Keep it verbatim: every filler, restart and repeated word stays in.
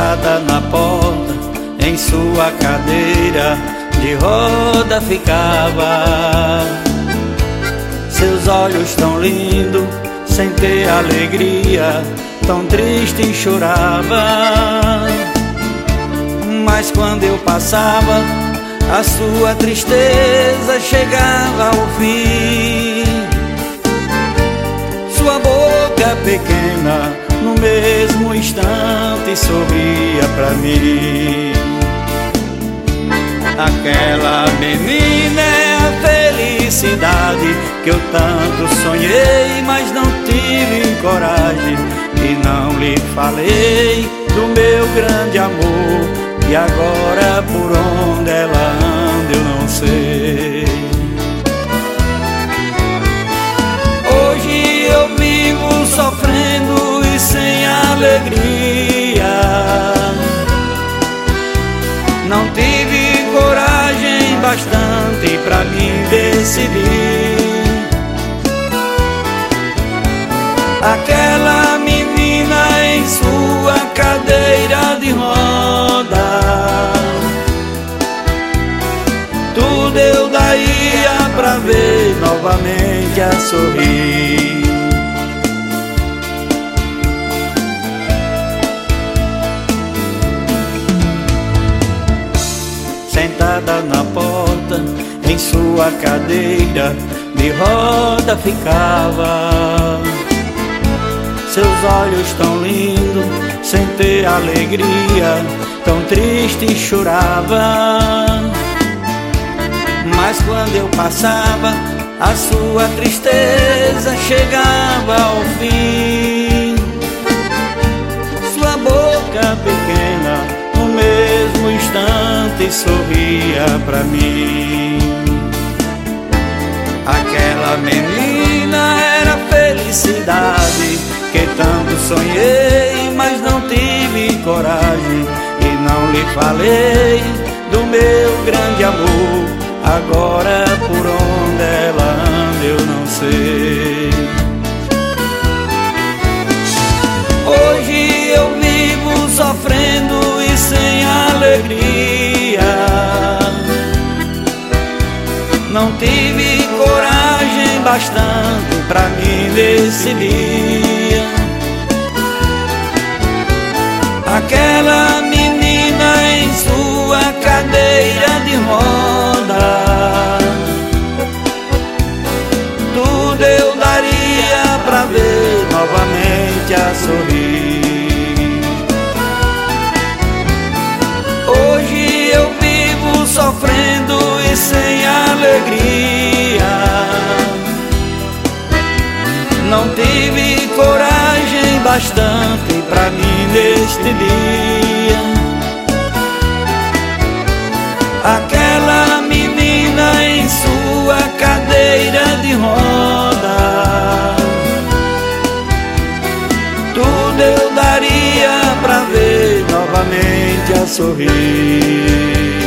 sentada na porta, em sua cadeira de roda ficava. Seus olhos tão lindos, sem ter alegria, tão triste chorava. Mas quando eu passava, a sua tristeza chegava ao fim. Sua boca pequena, no mesmo instante, sorria pra mim. Aquela menina é a felicidade que eu tanto sonhei, mas não tive coragem e não lhe falei do meu grande amor. E agora por onde ela anda eu não sei. Hoje eu vivo sofrendo e sem alegria. Não tive coragem bastante pra me decidir. Aquela menina em sua cadeira de roda, tudo eu daria pra ver novamente a sorrir. Sentada na porta, em sua cadeira de roda ficava. Seus olhos tão lindos, sem ter alegria, tão triste chorava. Mas quando eu passava, a sua tristeza chegava ao fim. Sua boca pequena, no mesmo instante, sorria pra mim. Aquela menina era a felicidade que tanto sonhei, mas não tive coragem e não lhe falei do meu grande amor. Agora por onde ela anda eu não sei. Hoje eu vivo sofrendo e sem alegria. Não tive coragem bastante pra me decidir. Aquela menina em sua cadeira de roda, tudo eu daria pra ver novamente a sorrir. Hoje eu vivo sofrendo e sem alegria. Não tive coragem bastante pra mim neste dia. Aquela menina em sua cadeira de roda, tudo eu daria pra ver novamente a sorrir.